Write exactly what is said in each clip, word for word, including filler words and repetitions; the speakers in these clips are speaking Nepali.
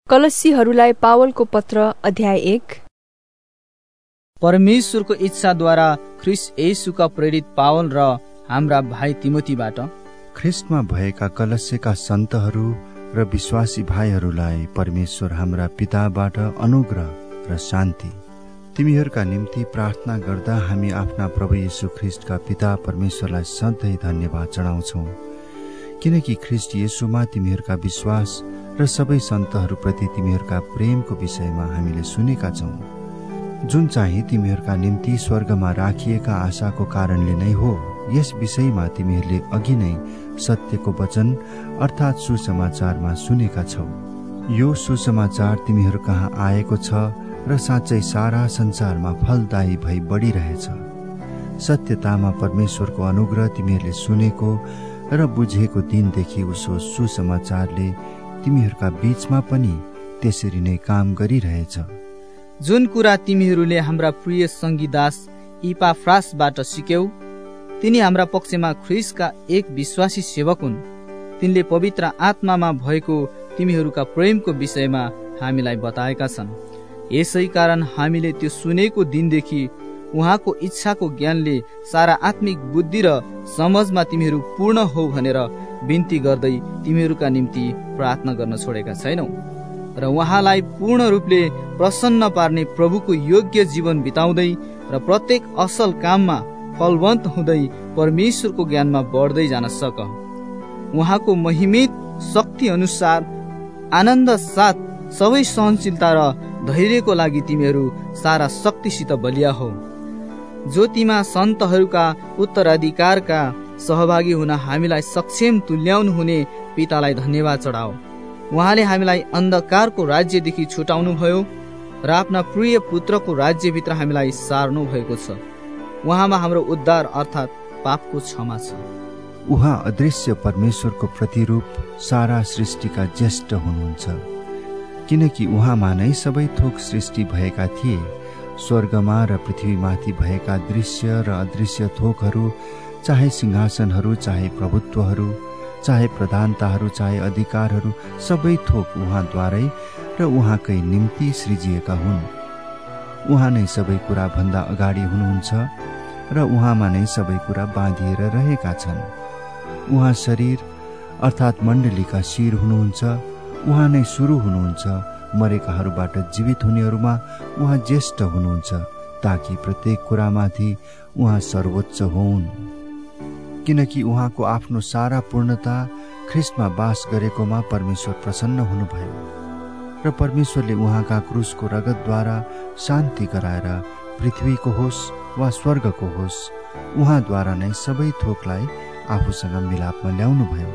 कलस्सीहरूलाई पावलको पत्र अध्याय एक। परमेश्वरको इच्छाद्वारा ख्रीष्ट येशूका प्रेरित पावल र हाम्रा भाइ तिमोथीबाट ख्रीष्टमा भएका कलस्सीका सन्तहरू र विश्वासी भाइहरूलाई परमेश्वर हाम्रा पिताबाट अनुग्रह र शान्ति। तिमीहरूका निम्ति प्रार्थना गर्दा हामी आफ्ना प्रभु येशू ख्रीष्टका पिता परमेश्वरलाई सधैँ धन्यवाद चढाउँछौँ, किनकि ख्रीष्ट येशूमा तिमीहरूका विश्वास र सबै सन्तहरूप्रति तिमीहरूका प्रेमको विषयमा हामीले सुनेका छौँ, जुन चाहिँ तिमीहरूका निम्ति स्वर्गमा राखिएका आशाको कारणले नै हो। यस विषयमा तिमीहरूले अघि नै सत्यको वचन अर्थात् सुसमाचारमा सुनेका छौ। यो सुसमाचार तिमीहरू कहाँ आएको छ र साँच्चै सारा संसारमा फलदायी भई बढिरहेछ। सत्यतामा परमेश्वरको अनुग्रह तिमीहरूले सुनेको र बुझेको दिनदेखि उसो सुसमाचारले तिमीहरूका बीचमा पनि त्यसरी नै काम गरिरहेछ। जुन कुरा तिमीहरूले हाम्रा प्रिय सङ्गीदास इपाफ्रासबाट सिक्यौ, तिनी हाम्रा पक्षमा ख्रीष्टका एक विश्वासी सेवक हुन्। तिनले पवित्र आत्मामा भएको तिमीहरूका प्रेमको विषयमा हामीलाई बताएका छन्। यसै कारण हामीले त्यो सुनेको दिनदेखि उहाँको इच्छाको ज्ञानले सारा आत्मिक बुद्धि र समझमा तिमीहरू पूर्ण हो भनेर बिन्ती गर्दै तिमीहरूका निम्ति प्रार्थना गर्न छोडेका छैनौ र उहाँलाई पूर्ण रूपले प्रसन्न पार्ने प्रभुको योग्य जीवन बिताउँदै र प्रत्येक असल काममा फलवन्त हुँदै परमेश्वरको ज्ञानमा बढ्दै जान सक। उहाँको महिमित शक्ति अनुसार आनन्द साथ सबै सहनशीलता र धैर्यको लागि तिमीहरू सारा शक्तिसित बलिया हो। ज्योतिमा सन्तहरूका उत्तराधिकारका सहभागी हुन हामीलाई सक्षम तुल्याउनु हुने पितालाई धन्यवाद चढाओ। उहाँले हामीलाई अन्धकारको राज्यदेखि छुटाउनु भयो र आफ्ना प्रिय पुत्रको राज्यभित्र हामीलाई सार्नु भएको छ। उहाँमा हाम्रो उद्धार अर्थात् पापको क्षमा छ। उहाँ अदृश्य परमेश्वरको प्रतिरूप सारा सृष्टिका ज्येष्ठ हुनुहुन्छ, किनकि उहाँमा नै सबै थोक सृष्टि भएका थिए। स्वर्गमा र पृथ्वीमाथि भएका दृश्य र अदृश्य थोकहरू, चाहे सिंहासनहरू, चाहे प्रभुत्वहरू, चाहे प्रधानताहरू, चाहे अधिकारहरू, सबै थोक उहाँद्वारै र उहाँकै निम्ति सृजिएका हुन्। उहाँ नै सबै कुरा भन्दा अगाडि हुनुहुन्छ र उहाँमा नै सबै कुरा बाँधिएर रहेका छन्। उहाँ शरीर अर्थात् मण्डलीका शिर हुनुहुन्छ। उहाँ नै सुरु हुनुहुन्छ। मरेकाहरूबाट जीवित हुनेहरूमा उहाँ ज्येष्ठ हुनुहुन्छ, ताकि प्रत्येक कुरामाथि उहाँ सर्वोच्च होउन्। किनकि उहाँको आफ्नो सारा पूर्णता ख्रीष्टमा बास गरेकोमा परमेश्वर प्रसन्न हुनुभयो र परमेश्वरले उहाँका क्रुसको रगतद्वारा शान्ति गराएर पृथ्वीको होस् वा स्वर्गको होस्, उहाँद्वारा नै सबै थोकलाई आफूसँग मिलापमा ल्याउनु भयो।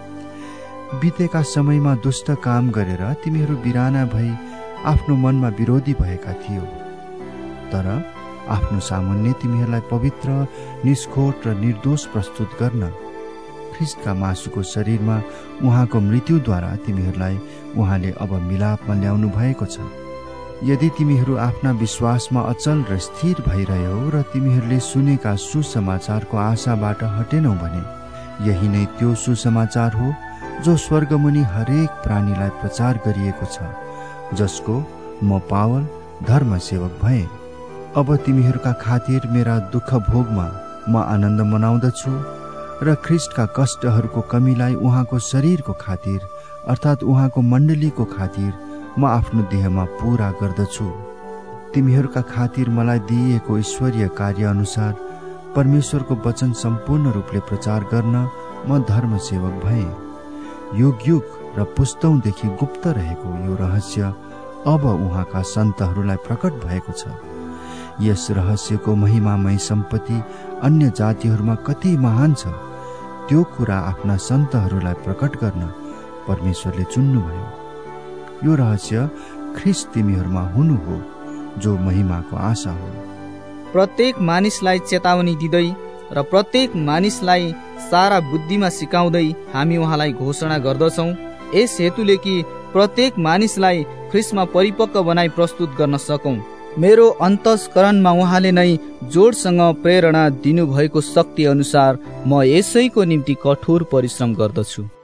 बितेका समयमा दुष्ट काम गरेर तिमीहरू बिराना भई आफ्नो मनमा विरोधी भएका थियौ, तर आफ्नो सामुन्ने तिमीहरूलाई पवित्र, निष्खोट र निर्दोष प्रस्तुत गर्न ख्रीष्टका मासुको शरीरमा उहाँको मृत्युद्वारा तिमीहरूलाई उहाँले अब मिलापमा ल्याउनु भएको छ। यदि तिमीहरू आफ्ना विश्वासमा अचल र स्थिर भइरह्यौ र तिमीहरूले सुनेका सुसमाचारको आशाबाट हटेनौ भने यही नै त्यो सुसमाचार हो जो स्वर्गमुनि हरेक प्राणीलाई प्रचार गरिएको छ, जसको म पावल धर्म सेवक भएँ। अब तिमीहरूका खातिर मेरा दुःख भोगमा म आनन्द मनाउँदछु र ख्रीष्टका कष्टहरूको कमीलाई उहाँको शरीरको खातिर अर्थात् उहाँको मण्डलीको खातिर म आफ्नो देहमा पूरा गर्दछु। तिमीहरूका खातिर मलाई दिइएको ईश्वरीय कार्य अनुसार परमेश्वरको वचन सम्पूर्ण रूपले प्रचार गर्न म धर्म सेवक भएँ। युग युग र पुस्तौंदेखि गुप्त रहेको यो रहस्य अब उहाँका सन्तहरूलाई प्रकट भएको छ। यस रहस्यको महिमामय सम्पत्ति अन्य जातिहरूमा कति महान छ, त्यो कुरा आफ्ना सन्तहरूलाई प्रकट गर्न परमेश्वरले चुन्नुभयो। यो रहस्य ख्रीष्ट तिमीहरूमा हुनु हो, जो महिमाको आशा हो। प्रत्येक मानिसलाई चेतावनी दिँदै र प्रत्येक मानिसलाई सारा बुद्धिमा सिकाउँदै हामी उहाँलाई घोषणा गर्दछौँ, यस हेतुले कि प्रत्येक मानिसलाई ख्रीष्टमा परिपक्व बनाई प्रस्तुत गर्न सकौँ। मेरो अन्तस्करणमा उहाँले नै जोडसँग प्रेरणा दिनुभएको शक्ति अनुसार म यसैको निम्ति कठोर परिश्रम गर्दछु।